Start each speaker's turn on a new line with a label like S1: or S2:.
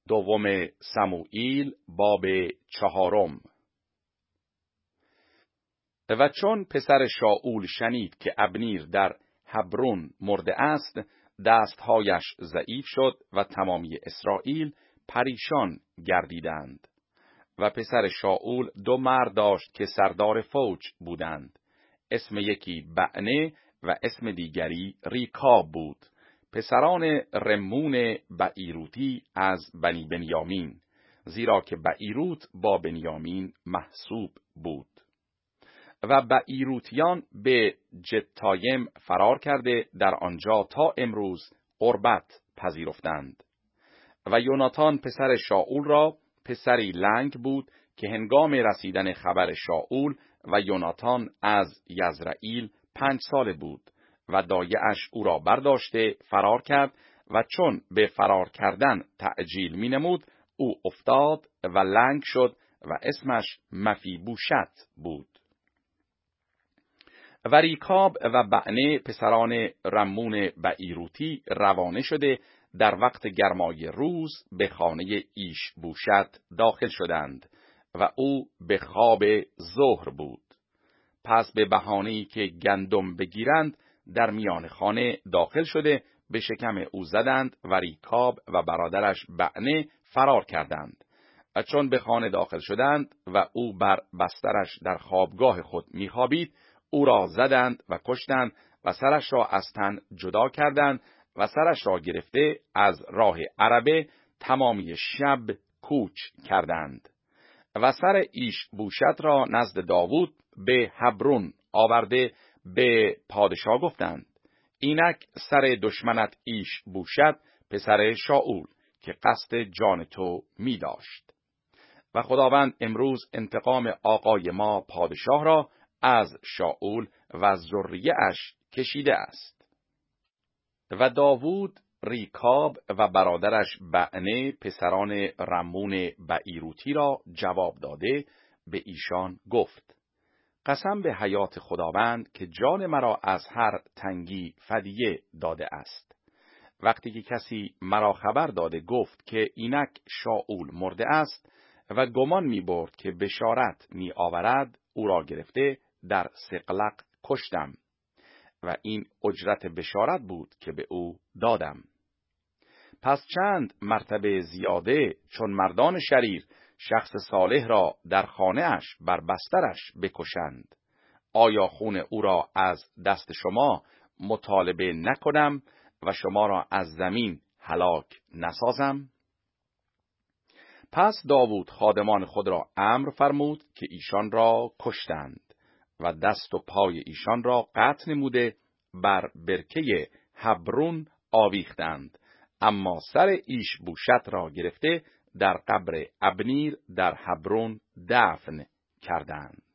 S1: دوم سموئیل باب 4. و چون پسر شاول شنید که ابنیر در هبرون مرده است، دستهایش ضعیف شد و تمامی اسرائیل پریشان گردیدند. و پسر شاول 2 مرد داشت که سردار فوج بودند. اسم یکی بعنه و اسم دیگری ریکاب بود، پسران رمون بعیروتی از بنی بنیامین، زیرا که بعیروت با بنیامین محسوب بود. و بعیروتیان به جتایم فرار کرده در آنجا تا امروز غربت پذیرفتند. و یوناتان پسر شاول را پسری لنگ بود که هنگام رسیدن خبر شاول و یوناتان از یزرعیل 5 ساله بود و دایه‌اش او را برداشته فرار کرد و چون به فرار کردن تعجیل می نمود، او افتاد و لنگ شد و اسمش مفیبوشت بود. و ریکاب و بعنه پسران رمون بعیروتی روانه شده در وقت گرمای روز به خانه ایشبوشت داخل شدند و او به خواب ظهر بود. پس به بهانه‌ای که گندم بگیرند در میان خانه داخل شده به شکم او زدند و ریکاب و برادرش بعنه فرار کردند. و چون به خانه داخل شدند و او بر بسترش در خوابگاه خود میخوابید، او را زدند و کشتند و سرش را از تن جدا کردند و سرش را گرفته از راه عربه تمامی شب کوچ کردند. و سر ایشبوشت را نزد داوود به هبرون آورده به پادشاه گفتند: اینک سر دشمنت ایشبوشت پسر شاول که قصد جان تو می داشت. و خداوند امروز انتقام آقای ما پادشاه را از شاول و ذریه‌اش کشیده است. و داوود ریکاب و برادرش بعنه پسران رمون بعیروتی را جواب داده به ایشان گفت: قسم به حیات خداوند که جان مرا از هر تنگی فدیه داده است. وقتی که کسی مرا خبر داده گفت که اینک شاول مرده است و گمان می برد که بشارت می آورد، او را گرفته در صقلق کشتم و این اجرت بشارت بود که به او دادم. پس چند مرتبه زیاده چون مردان شریر شخص صالح را در خانه‌اش بر بسترش بکشند، آیا خون او را از دست شما مطالبه نکنم و شما را از زمین هلاک نسازم؟ پس داوود خادمان خود را امر فرمود که ایشان را کشتند و دست و پای ایشان را قطع نموده بر برکه هبرون آویختند، اما سر ایشبوشت را گرفته در قبر ابنیر در هبرون دفن کردند.